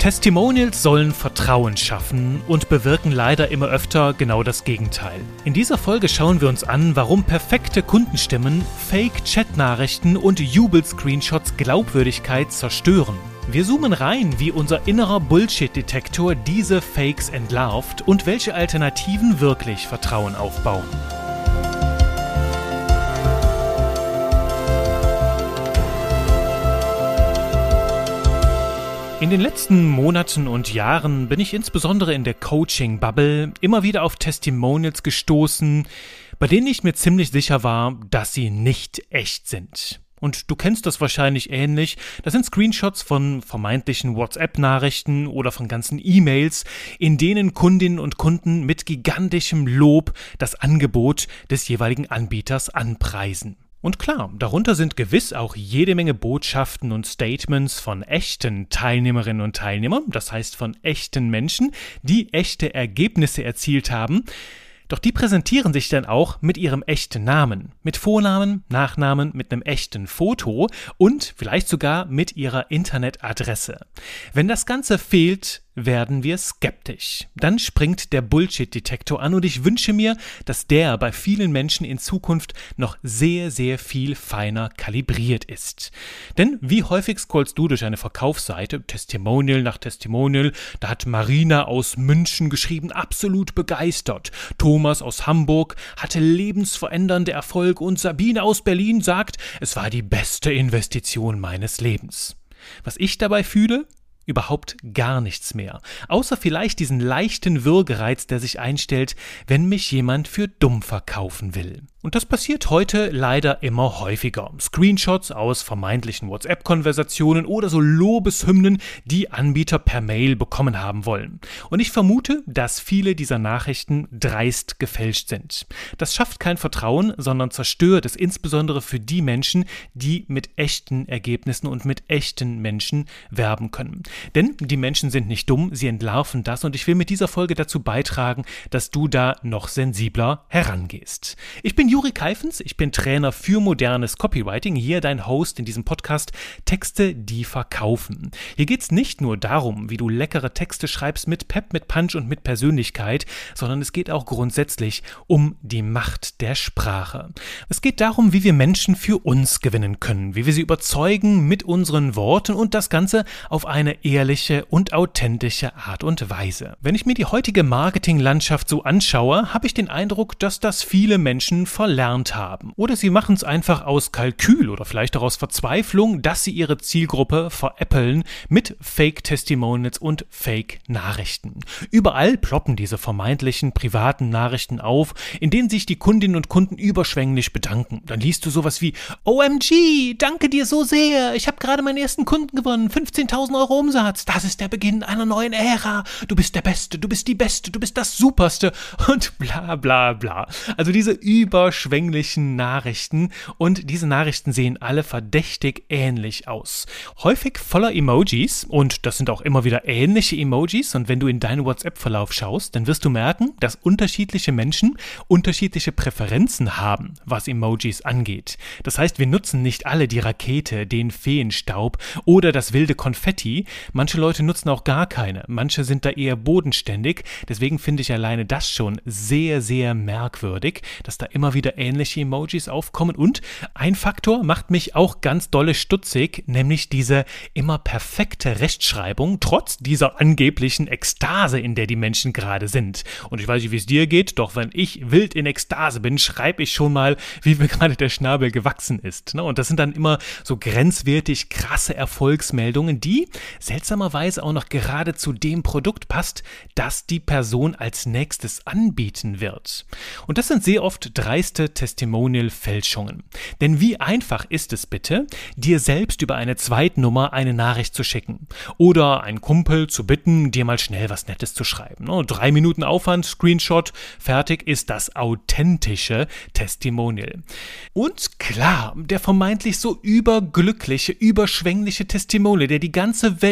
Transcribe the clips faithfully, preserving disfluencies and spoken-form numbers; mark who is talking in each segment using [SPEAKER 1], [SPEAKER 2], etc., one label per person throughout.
[SPEAKER 1] Testimonials sollen Vertrauen schaffen und bewirken leider immer öfter genau das Gegenteil. In dieser Folge schauen wir uns an, warum perfekte Kundenstimmen, Fake-Chat-Nachrichten und Jubel-Screenshots Glaubwürdigkeit zerstören. Wir zoomen rein, wie unser innerer Bullshit-Detektor diese Fakes entlarvt und welche Alternativen wirklich Vertrauen aufbauen. In den letzten Monaten und Jahren bin ich insbesondere in der Coaching-Bubble immer wieder auf Testimonials gestoßen, bei denen ich mir ziemlich sicher war, dass sie nicht echt sind. Und du kennst das wahrscheinlich ähnlich. Das sind Screenshots von vermeintlichen WhatsApp-Nachrichten oder von ganzen E-Mails, in denen Kundinnen und Kunden mit gigantischem Lob das Angebot des jeweiligen Anbieters anpreisen. Und klar, darunter sind gewiss auch jede Menge Botschaften und Statements von echten Teilnehmerinnen und Teilnehmern, das heißt von echten Menschen, die echte Ergebnisse erzielt haben. Doch die präsentieren sich dann auch mit ihrem echten Namen, mit Vornamen, Nachnamen, mit einem echten Foto und vielleicht sogar mit ihrer Internetadresse. Wenn das Ganze fehlt, werden wir skeptisch. Dann springt der Bullshit-Detektor an und ich wünsche mir, dass der bei vielen Menschen in Zukunft noch sehr, sehr viel feiner kalibriert ist. Denn wie häufig scrollst du durch eine Verkaufsseite, Testimonial nach Testimonial, da hat Marina aus München geschrieben, absolut begeistert. Thomas aus Hamburg hatte lebensverändernde Erfolg und Sabine aus Berlin sagt, es war die beste Investition meines Lebens. Was ich dabei fühle? Überhaupt gar nichts mehr. Außer vielleicht diesen leichten Würgereiz, der sich einstellt, wenn mich jemand für dumm verkaufen will. Und das passiert heute leider immer häufiger. Screenshots aus vermeintlichen WhatsApp-Konversationen oder so Lobeshymnen, die Anbieter per Mail bekommen haben wollen. Und ich vermute, dass viele dieser Nachrichten dreist gefälscht sind. Das schafft kein Vertrauen, sondern zerstört es insbesondere für die Menschen, die mit echten Ergebnissen und mit echten Menschen werben können. Denn die Menschen sind nicht dumm, sie entlarven das und ich will mit dieser Folge dazu beitragen, dass du da noch sensibler herangehst. Ich bin Juri Keifens, ich bin Trainer für modernes Copywriting, hier dein Host in diesem Podcast Texte, die verkaufen. Hier geht es nicht nur darum, wie du leckere Texte schreibst mit Pep, mit Punch und mit Persönlichkeit, sondern es geht auch grundsätzlich um die Macht der Sprache. Es geht darum, wie wir Menschen für uns gewinnen können, wie wir sie überzeugen mit unseren Worten und das Ganze auf eine ehrliche und authentische Art und Weise. Wenn ich mir die heutige Marketinglandschaft so anschaue, habe ich den Eindruck, dass das viele Menschen verlernt haben. Oder sie machen es einfach aus Kalkül oder vielleicht auch aus Verzweiflung, dass sie ihre Zielgruppe veräppeln mit Fake-Testimonials und Fake-Nachrichten. Überall ploppen diese vermeintlichen privaten Nachrichten auf, in denen sich die Kundinnen und Kunden überschwänglich bedanken. Dann liest du sowas wie O M G, danke dir so sehr, ich habe gerade meinen ersten Kunden gewonnen, fünfzehntausend Euro Umsatz, das ist der Beginn einer neuen Ära, du bist der Beste, du bist die Beste, du bist das Superste und bla bla bla. Also diese überschwänglichen Nachrichten und diese Nachrichten sehen alle verdächtig ähnlich aus. Häufig voller Emojis und das sind auch immer wieder ähnliche Emojis und wenn du in deinen WhatsApp-Verlauf schaust, dann wirst du merken, dass unterschiedliche Menschen unterschiedliche Präferenzen haben, was Emojis angeht. Das heißt, wir nutzen nicht alle die Rakete, den Feenstaub oder das wilde Konfetti. Manche Leute nutzen auch gar keine. Manche sind da eher bodenständig. Deswegen finde ich alleine das schon sehr, sehr merkwürdig, dass da immer wieder ähnliche Emojis aufkommen. Und ein Faktor macht mich auch ganz dolle stutzig, nämlich diese immer perfekte Rechtschreibung, trotz dieser angeblichen Ekstase, in der die Menschen gerade sind. Und ich weiß nicht, wie es dir geht, doch wenn ich wild in Ekstase bin, schreibe ich schon mal, wie mir gerade der Schnabel gewachsen ist. Und das sind dann immer so grenzwertig krasse Erfolgsmeldungen, die seltsamerweise auch noch gerade zu dem Produkt passt, das die Person als nächstes anbieten wird. Und das sind sehr oft dreiste Testimonial-Fälschungen. Denn wie einfach ist es bitte, dir selbst über eine Zweitnummer eine Nachricht zu schicken oder einen Kumpel zu bitten, dir mal schnell was Nettes zu schreiben. Drei Minuten Aufwand, Screenshot, fertig ist das authentische Testimonial. Und klar, der vermeintlich so überglückliche, überschwängliche Testimonial, der die ganze Welt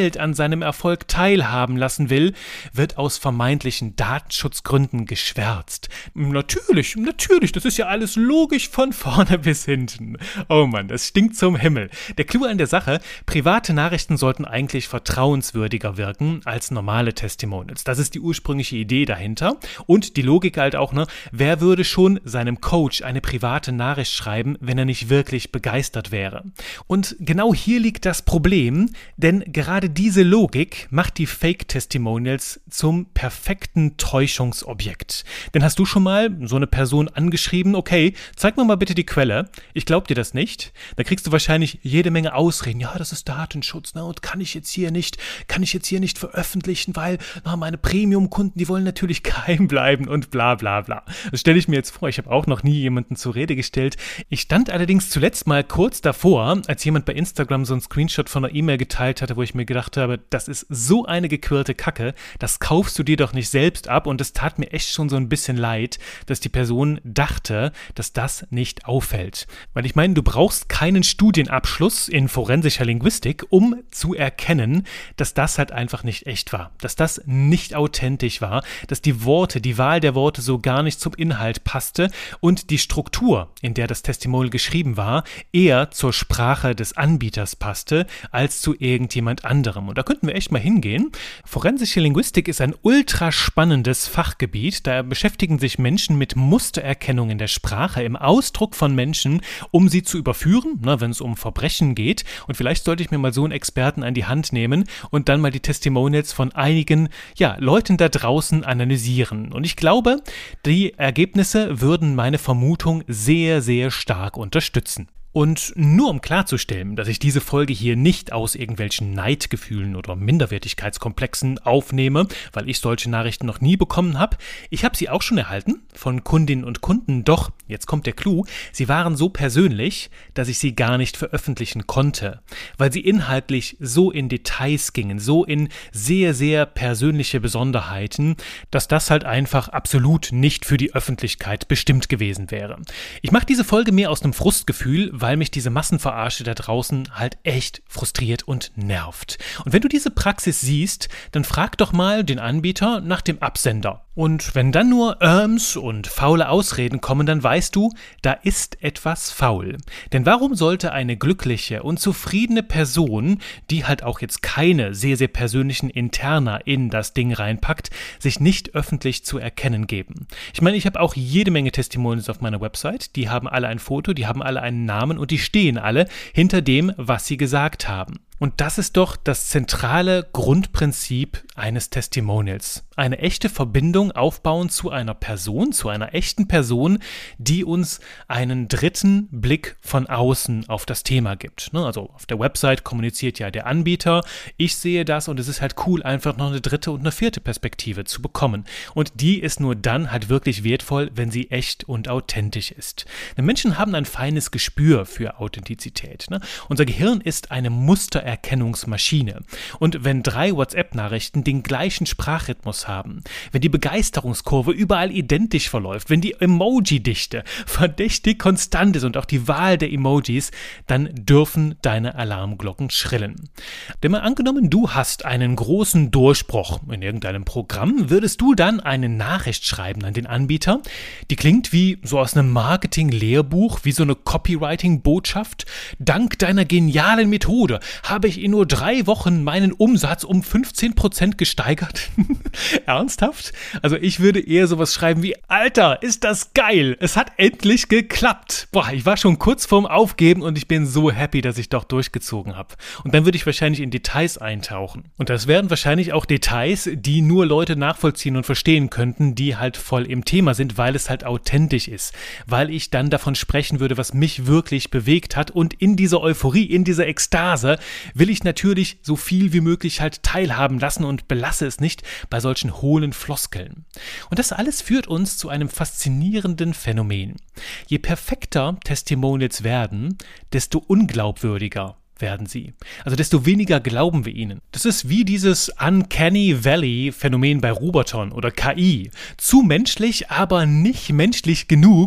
[SPEAKER 1] Welt an seinem Erfolg teilhaben lassen will, wird aus vermeintlichen Datenschutzgründen geschwärzt. Natürlich, natürlich, das ist ja alles logisch von vorne bis hinten. Oh Mann, das stinkt zum Himmel. Der Clou an der Sache, private Nachrichten sollten eigentlich vertrauenswürdiger wirken als normale Testimonials. Das ist die ursprüngliche Idee dahinter. Und die Logik halt auch, ne, wer würde schon seinem Coach eine private Nachricht schreiben, wenn er nicht wirklich begeistert wäre? Und genau hier liegt das Problem, denn gerade diese Logik macht die Fake-Testimonials zum perfekten Täuschungsobjekt. Denn hast du schon mal so eine Person angeschrieben, okay, zeig mir mal bitte die Quelle, ich glaub dir das nicht, da kriegst du wahrscheinlich jede Menge Ausreden, ja, das ist Datenschutz, ne, und kann ich jetzt hier nicht, kann ich jetzt hier nicht veröffentlichen, weil na, meine Premium-Kunden, die wollen natürlich geheim bleiben und bla bla bla. Das stelle ich mir jetzt vor, ich habe auch noch nie jemanden zur Rede gestellt. Ich stand allerdings zuletzt mal kurz davor, als jemand bei Instagram so einen Screenshot von einer E-Mail geteilt hatte, wo ich mir gedacht habe, das ist so eine gequirlte Kacke, das kaufst du dir doch nicht selbst ab, und es tat mir echt schon so ein bisschen leid, dass die Person dachte, dass das nicht auffällt. Weil ich meine, du brauchst keinen Studienabschluss in forensischer Linguistik, um zu erkennen, dass das halt einfach nicht echt war, dass das nicht authentisch war, dass die Worte, die Wahl der Worte so gar nicht zum Inhalt passte und die Struktur, in der das Testimonial geschrieben war, eher zur Sprache des Anbieters passte, als zu irgendjemand anderem. Und da könnten wir echt mal hingehen. Forensische Linguistik ist ein ultra spannendes Fachgebiet. Da beschäftigen sich Menschen mit Mustererkennung in der Sprache, im Ausdruck von Menschen, um sie zu überführen, ne, wenn es um Verbrechen geht. Und vielleicht sollte ich mir mal so einen Experten an die Hand nehmen und dann mal die Testimonials von einigen, ja, Leuten da draußen analysieren. Und ich glaube, die Ergebnisse würden meine Vermutung sehr, sehr stark unterstützen. Und nur um klarzustellen, dass ich diese Folge hier nicht aus irgendwelchen Neidgefühlen oder Minderwertigkeitskomplexen aufnehme, weil ich solche Nachrichten noch nie bekommen habe. Ich habe sie auch schon erhalten von Kundinnen und Kunden, doch, jetzt kommt der Clou, sie waren so persönlich, dass ich sie gar nicht veröffentlichen konnte, weil sie inhaltlich so in Details gingen, so in sehr, sehr persönliche Besonderheiten, dass das halt einfach absolut nicht für die Öffentlichkeit bestimmt gewesen wäre. Ich mache diese Folge mehr aus einem Frustgefühl, weil mich diese Massenverarsche da draußen halt echt frustriert und nervt. Und wenn du diese Praxis siehst, dann frag doch mal den Anbieter nach dem Absender. Und wenn dann nur Irms und faule Ausreden kommen, dann weißt du, da ist etwas faul. Denn warum sollte eine glückliche und zufriedene Person, die halt auch jetzt keine sehr, sehr persönlichen Interna in das Ding reinpackt, sich nicht öffentlich zu erkennen geben? Ich meine, ich habe auch jede Menge Testimonials auf meiner Website, die haben alle ein Foto, die haben alle einen Namen und die stehen alle hinter dem, was sie gesagt haben. Und das ist doch das zentrale Grundprinzip eines Testimonials. Eine echte Verbindung aufbauen zu einer Person, zu einer echten Person, die uns einen dritten Blick von außen auf das Thema gibt. Also auf der Website kommuniziert ja der Anbieter, ich sehe das und es ist halt cool, einfach noch eine dritte und eine vierte Perspektive zu bekommen. Und die ist nur dann halt wirklich wertvoll, wenn sie echt und authentisch ist. Denn Menschen haben ein feines Gespür für Authentizität. Unser Gehirn ist eine Muster Erkennungsmaschine. Und wenn drei WhatsApp-Nachrichten den gleichen Sprachrhythmus haben, wenn die Begeisterungskurve überall identisch verläuft, wenn die Emoji-Dichte verdächtig konstant ist und auch die Wahl der Emojis, dann dürfen deine Alarmglocken schrillen. Denn mal angenommen, du hast einen großen Durchbruch in irgendeinem Programm, würdest du dann eine Nachricht schreiben an den Anbieter, die klingt wie so aus einem Marketing-Lehrbuch, wie so eine Copywriting-Botschaft. Dank deiner genialen Methode habe ich in nur drei Wochen meinen Umsatz um fünfzehn Prozent gesteigert. Ernsthaft? Also ich würde eher sowas schreiben wie, Alter, ist das geil, es hat endlich geklappt. Boah, ich war schon kurz vorm Aufgeben und ich bin so happy, dass ich doch durchgezogen habe. Und dann würde ich wahrscheinlich in Details eintauchen. Und das wären wahrscheinlich auch Details, die nur Leute nachvollziehen und verstehen könnten, die halt voll im Thema sind, weil es halt authentisch ist. Weil ich dann davon sprechen würde, was mich wirklich bewegt hat, und in dieser Euphorie, in dieser Ekstase will ich natürlich so viel wie möglich halt teilhaben lassen und belasse es nicht bei solchen hohlen Floskeln. Und das alles führt uns zu einem faszinierenden Phänomen. Je perfekter Testimonials werden, desto unglaubwürdiger werden sie. Also desto weniger glauben wir ihnen. Das ist wie dieses Uncanny Valley-Phänomen bei Robotern oder K I. Zu menschlich, aber nicht menschlich genug,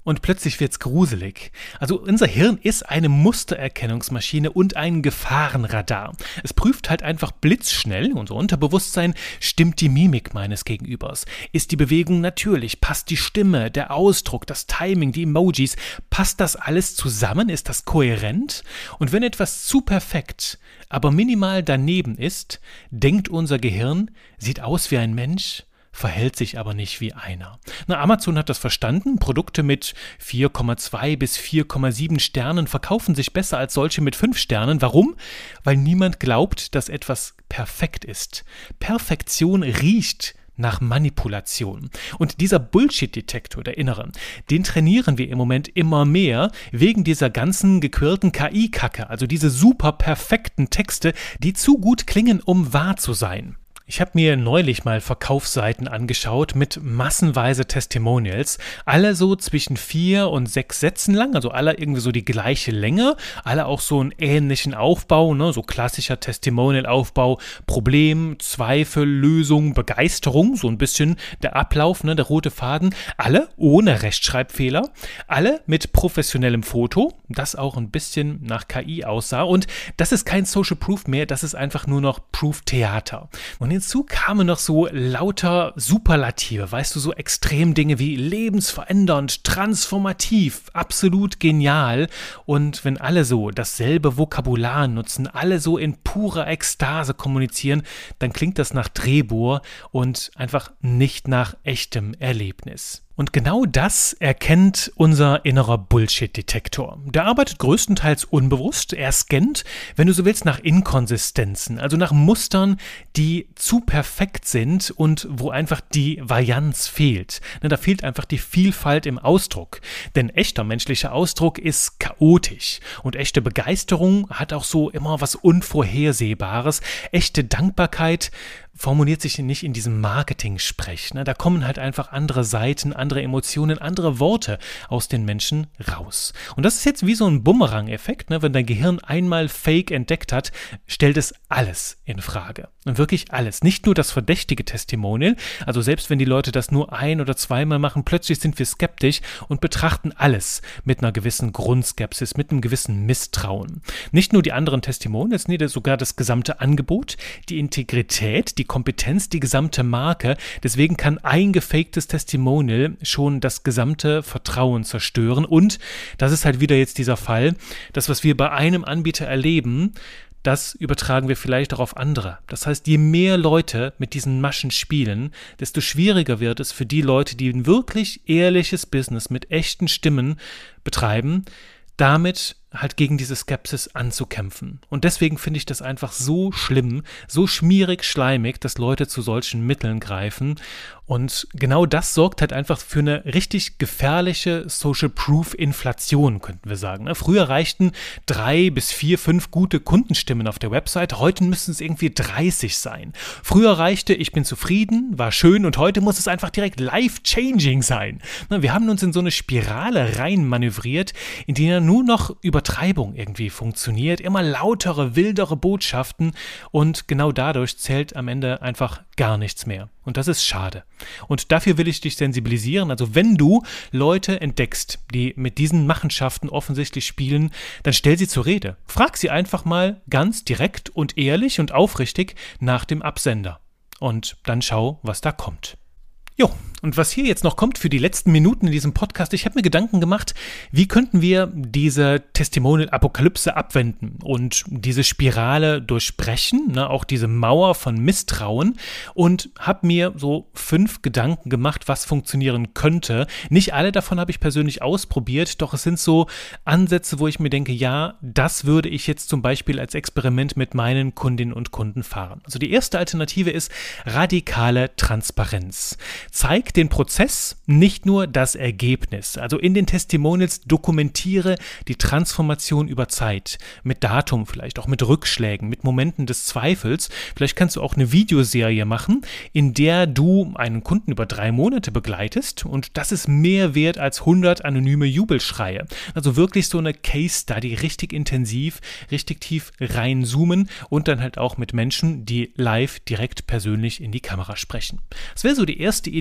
[SPEAKER 1] Und plötzlich wird's gruselig. Also unser Hirn ist eine Mustererkennungsmaschine und ein Gefahrenradar. Es prüft halt einfach blitzschnell, unser Unterbewusstsein, stimmt die Mimik meines Gegenübers? Ist die Bewegung natürlich? Passt die Stimme, der Ausdruck, das Timing, die Emojis? Passt das alles zusammen? Ist das kohärent? Und wenn etwas zu perfekt, aber minimal daneben ist, denkt unser Gehirn, sieht aus wie ein Mensch, verhält sich aber nicht wie einer. Na, Amazon hat das verstanden. Produkte mit vier Komma zwei bis vier Komma sieben Sternen verkaufen sich besser als solche mit fünf Sternen. Warum? Weil niemand glaubt, dass etwas perfekt ist. Perfektion riecht nach Manipulation. Und dieser Bullshit-Detektor, der innere, den trainieren wir im Moment immer mehr wegen dieser ganzen gequirlten K I-Kacke, also diese super perfekten Texte, die zu gut klingen, um wahr zu sein. Ich habe mir neulich mal Verkaufsseiten angeschaut mit massenweise Testimonials, alle so zwischen vier und sechs Sätzen lang, also alle irgendwie so die gleiche Länge, alle auch so einen ähnlichen Aufbau, ne, so klassischer Testimonial-Aufbau, Problem, Zweifel, Lösung, Begeisterung, so ein bisschen der Ablauf, ne, der rote Faden, alle ohne Rechtschreibfehler, alle mit professionellem Foto, das auch ein bisschen nach K I aussah, und das ist kein Social Proof mehr, das ist einfach nur noch Proof-Theater. Und hinzu kamen noch so lauter Superlative, weißt du, so Extremdinge wie lebensverändernd, transformativ, absolut genial. Und wenn alle so dasselbe Vokabular nutzen, alle so in purer Ekstase kommunizieren, dann klingt das nach Drehbuch und einfach nicht nach echtem Erlebnis. Und genau das erkennt unser innerer Bullshit-Detektor. Der arbeitet größtenteils unbewusst. Er scannt, wenn du so willst, nach Inkonsistenzen, also nach Mustern, die zu perfekt sind und wo einfach die Varianz fehlt. Da fehlt einfach die Vielfalt im Ausdruck. Denn echter menschlicher Ausdruck ist chaotisch. Und echte Begeisterung hat auch so immer was Unvorhersehbares. Echte Dankbarkeit formuliert sich nicht in diesem Marketing-Sprech. Ne? Da kommen halt einfach andere Seiten, andere Emotionen, andere Worte aus den Menschen raus. Und das ist jetzt wie so ein Bumerang-Effekt. Ne? Wenn dein Gehirn einmal Fake entdeckt hat, stellt es alles in Frage. Und wirklich alles. Nicht nur das verdächtige Testimonial. Also selbst wenn die Leute das nur ein- oder zweimal machen, plötzlich sind wir skeptisch und betrachten alles mit einer gewissen Grundskepsis, mit einem gewissen Misstrauen. Nicht nur die anderen Testimonials, nee, sogar das gesamte Angebot, die Integrität, die Kompetenz, die gesamte Marke. Deswegen kann ein gefaktes Testimonial schon das gesamte Vertrauen zerstören. Und das ist halt wieder jetzt dieser Fall, das, was wir bei einem Anbieter erleben, das übertragen wir vielleicht auch auf andere. Das heißt, je mehr Leute mit diesen Maschen spielen, desto schwieriger wird es für die Leute, die ein wirklich ehrliches Business mit echten Stimmen betreiben, damit halt gegen diese Skepsis anzukämpfen. Und deswegen finde ich das einfach so schlimm, so schmierig, schleimig, dass Leute zu solchen Mitteln greifen. Und genau das sorgt halt einfach für eine richtig gefährliche Social-Proof-Inflation, könnten wir sagen. Früher reichten drei bis vier, fünf gute Kundenstimmen auf der Website, heute müssen es irgendwie dreißig sein. Früher reichte, ich bin zufrieden, war schön, und heute muss es einfach direkt life-changing sein. Wir haben uns in so eine Spirale rein manövriert, in die nur noch Übertreibung irgendwie funktioniert, immer lautere, wildere Botschaften, und genau dadurch zählt am Ende einfach gar nichts mehr. Und das ist schade. Und dafür will ich dich sensibilisieren. Also wenn du Leute entdeckst, die mit diesen Machenschaften offensichtlich spielen, dann stell sie zur Rede. Frag sie einfach mal ganz direkt und ehrlich und aufrichtig nach dem Absender. Und dann schau, was da kommt. Jo, und was hier jetzt noch kommt für die letzten Minuten in diesem Podcast, ich habe mir Gedanken gemacht, wie könnten wir diese Testimonial-Apokalypse abwenden und diese Spirale durchbrechen, ne, auch diese Mauer von Misstrauen, und habe mir so fünf Gedanken gemacht, was funktionieren könnte. Nicht alle davon habe ich persönlich ausprobiert, doch es sind so Ansätze, wo ich mir denke, ja, das würde ich jetzt zum Beispiel als Experiment mit meinen Kundinnen und Kunden fahren. Also die erste Alternative ist radikale Transparenz. Zeig den Prozess, nicht nur das Ergebnis. Also in den Testimonials dokumentiere die Transformation über Zeit. Mit Datum vielleicht, auch mit Rückschlägen, mit Momenten des Zweifels. Vielleicht kannst du auch eine Videoserie machen, in der du einen Kunden über drei Monate begleitest, und das ist mehr wert als hundert anonyme Jubelschreie. Also wirklich so eine Case Study, richtig intensiv, richtig tief reinzoomen und dann halt auch mit Menschen, die live direkt persönlich in die Kamera sprechen. Das wäre so die erste Idee,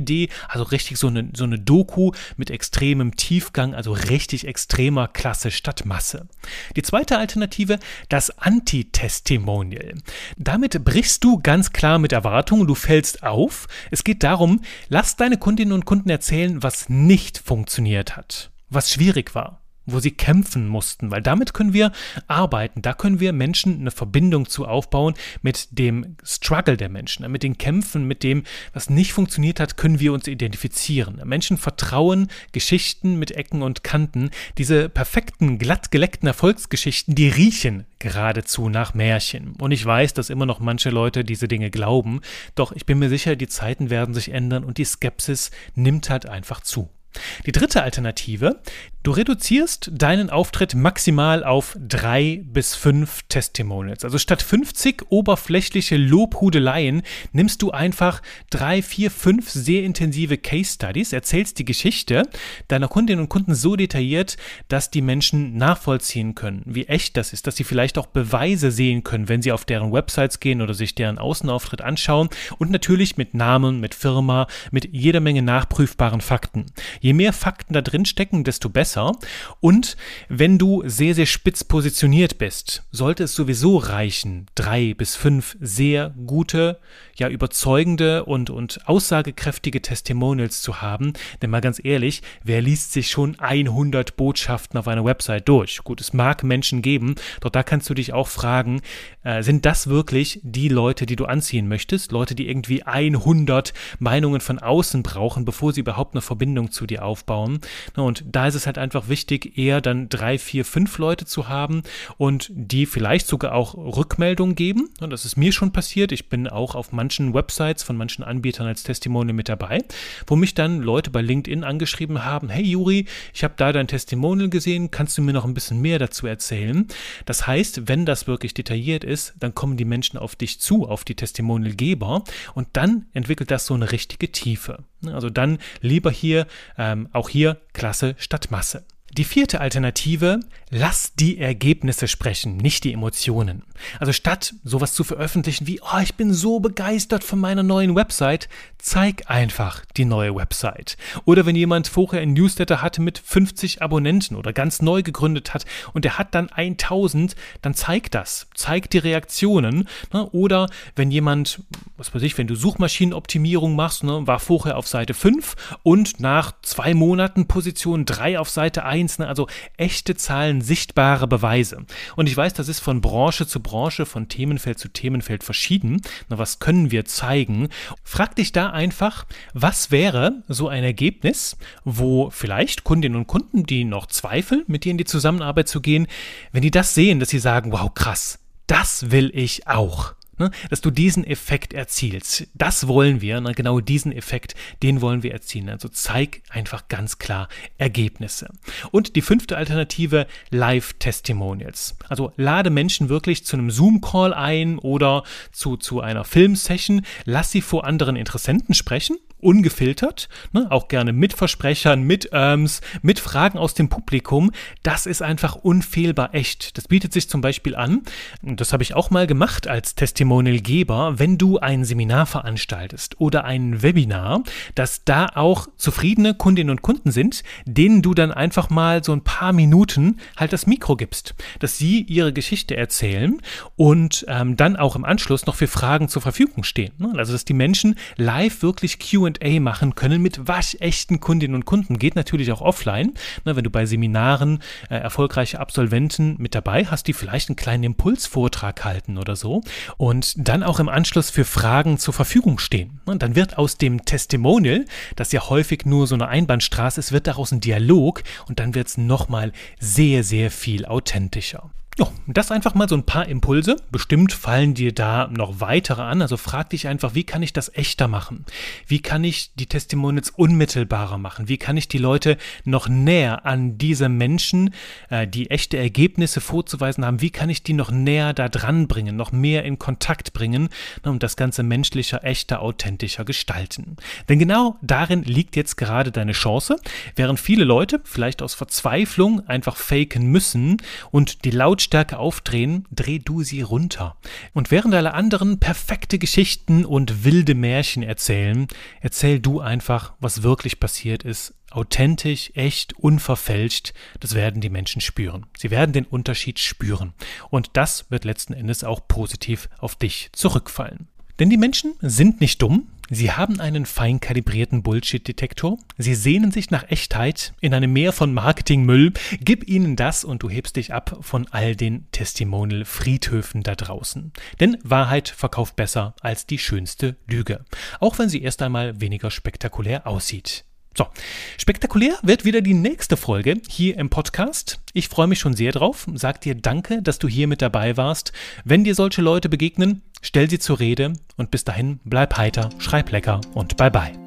[SPEAKER 1] Idee, also richtig so eine, so eine Doku mit extremem Tiefgang, also richtig extremer Klasse statt Masse. Die zweite Alternative, das Anti-Testimonial. Damit brichst du ganz klar mit Erwartungen, du fällst auf. Es geht darum, lass deine Kundinnen und Kunden erzählen, was nicht funktioniert hat, was schwierig war, wo sie kämpfen mussten, weil damit können wir arbeiten, da können wir Menschen eine Verbindung zu aufbauen mit dem Struggle der Menschen, mit den Kämpfen, mit dem, was nicht funktioniert hat, können wir uns identifizieren. Menschen vertrauen Geschichten mit Ecken und Kanten, diese perfekten, glatt geleckten Erfolgsgeschichten, die riechen geradezu nach Märchen. Und ich weiß, dass immer noch manche Leute diese Dinge glauben, doch ich bin mir sicher, die Zeiten werden sich ändern und die Skepsis nimmt halt einfach zu. Die dritte Alternative, du reduzierst deinen Auftritt maximal auf drei bis fünf Testimonials. Also statt fünfzig oberflächliche Lobhudeleien nimmst du einfach drei, vier, fünf sehr intensive Case Studies, erzählst die Geschichte deiner Kundinnen und Kunden so detailliert, dass die Menschen nachvollziehen können, wie echt das ist, dass sie vielleicht auch Beweise sehen können, wenn sie auf deren Websites gehen oder sich deren Außenauftritt anschauen und natürlich mit Namen, mit Firma, mit jeder Menge nachprüfbaren Fakten. Je mehr Fakten da drin stecken, desto besser. Und wenn du sehr, sehr spitz positioniert bist, sollte es sowieso reichen, drei bis fünf sehr gute, ja überzeugende und, und aussagekräftige Testimonials zu haben. Denn mal ganz ehrlich, wer liest sich schon hundert Botschaften auf einer Website durch? Gut, es mag Menschen geben, doch da kannst du dich auch fragen, äh, sind das wirklich die Leute, die du anziehen möchtest? Leute, die irgendwie hundert Meinungen von außen brauchen, bevor sie überhaupt eine Verbindung zu dir aufbauen. Und da ist es halt einfach wichtig, eher dann drei, vier, fünf Leute zu haben und die vielleicht sogar auch Rückmeldungen geben. Und das ist mir schon passiert. Ich bin auch auf manchen Websites von manchen Anbietern als Testimonial mit dabei, wo mich dann Leute bei LinkedIn angeschrieben haben, hey Juri, ich habe da dein Testimonial gesehen, kannst du mir noch ein bisschen mehr dazu erzählen? Das heißt, wenn das wirklich detailliert ist, dann kommen die Menschen auf dich zu, auf die Testimonialgeber und dann entwickelt das so eine richtige Tiefe. Also dann lieber hier, ähm, auch hier Klasse statt Masse. Die vierte Alternative, lass die Ergebnisse sprechen, nicht die Emotionen. Also statt sowas zu veröffentlichen wie, oh, ich bin so begeistert von meiner neuen Website, zeig einfach die neue Website. Oder wenn jemand vorher ein Newsletter hatte mit fünfzig Abonnenten oder ganz neu gegründet hat und der hat dann tausend, dann zeig das, zeig die Reaktionen. Ne? Oder wenn jemand, was weiß ich, wenn du Suchmaschinenoptimierung machst, ne, war vorher auf Seite fünf und nach zwei Monaten Position drei auf Seite eins, also echte Zahlen, sichtbare Beweise. Und ich weiß, das ist von Branche zu Branche, von Themenfeld zu Themenfeld verschieden. Na, was können wir zeigen? Frag dich da einfach, was wäre so ein Ergebnis, wo vielleicht Kundinnen und Kunden, die noch zweifeln, mit dir in die Zusammenarbeit zu gehen, wenn die das sehen, dass sie sagen, wow, krass, das will ich auch. Dass du diesen Effekt erzielst. Das wollen wir, ne? Genau diesen Effekt, den wollen wir erzielen. Also zeig einfach ganz klar Ergebnisse. Und die fünfte Alternative, Live-Testimonials. Also lade Menschen wirklich zu einem Zoom-Call ein oder zu, zu einer Filmsession, lass sie vor anderen Interessenten sprechen, ungefiltert, ne? Auch gerne mit Versprechern, mit Irms, mit Fragen aus dem Publikum. Das ist einfach unfehlbar echt. Das bietet sich zum Beispiel an, und das habe ich auch mal gemacht als Testimonialgeber, wenn du ein Seminar veranstaltest oder ein Webinar, dass da auch zufriedene Kundinnen und Kunden sind, denen du dann einfach mal so ein paar Minuten halt das Mikro gibst, dass sie ihre Geschichte erzählen und ähm, dann auch im Anschluss noch für Fragen zur Verfügung stehen. Ne? Also dass die Menschen live wirklich Q und A machen können mit waschechten Kundinnen und Kunden. Geht natürlich auch offline. Ne, wenn du bei Seminaren äh, erfolgreiche Absolventen mit dabei hast, die vielleicht einen kleinen Impulsvortrag halten oder so und dann auch im Anschluss für Fragen zur Verfügung stehen. Und dann wird aus dem Testimonial, das ja häufig nur so eine Einbahnstraße ist, wird daraus ein Dialog und dann wird es nochmal sehr, sehr viel authentischer. Ja, das einfach mal so ein paar Impulse. Bestimmt fallen dir da noch weitere an. Also frag dich einfach, wie kann ich das echter machen? Wie kann ich die Testimonials unmittelbarer machen? Wie kann ich die Leute noch näher an diese Menschen, äh, die echte Ergebnisse vorzuweisen haben, wie kann ich die noch näher da dran bringen, noch mehr in Kontakt bringen, um das Ganze menschlicher, echter, authentischer gestalten? Denn genau darin liegt jetzt gerade deine Chance. Während viele Leute vielleicht aus Verzweiflung einfach faken müssen und die laut Lautstärke aufdrehen, dreh du sie runter. Und während alle anderen perfekte Geschichten und wilde Märchen erzählen, erzähl du einfach, was wirklich passiert ist. Authentisch, echt, unverfälscht, das werden die Menschen spüren. Sie werden den Unterschied spüren. Und das wird letzten Endes auch positiv auf dich zurückfallen. Denn die Menschen sind nicht dumm. Sie haben einen fein kalibrierten Bullshit-Detektor. Sie sehnen sich nach Echtheit in einem Meer von Marketingmüll. Gib ihnen das und du hebst dich ab von all den Testimonial-Friedhöfen da draußen. Denn Wahrheit verkauft besser als die schönste Lüge. Auch wenn sie erst einmal weniger spektakulär aussieht. So, spektakulär wird wieder die nächste Folge hier im Podcast. Ich freue mich schon sehr drauf. Sag dir danke, dass du hier mit dabei warst. Wenn dir solche Leute begegnen, stell sie zur Rede und bis dahin bleib heiter, schreib lecker und bye bye.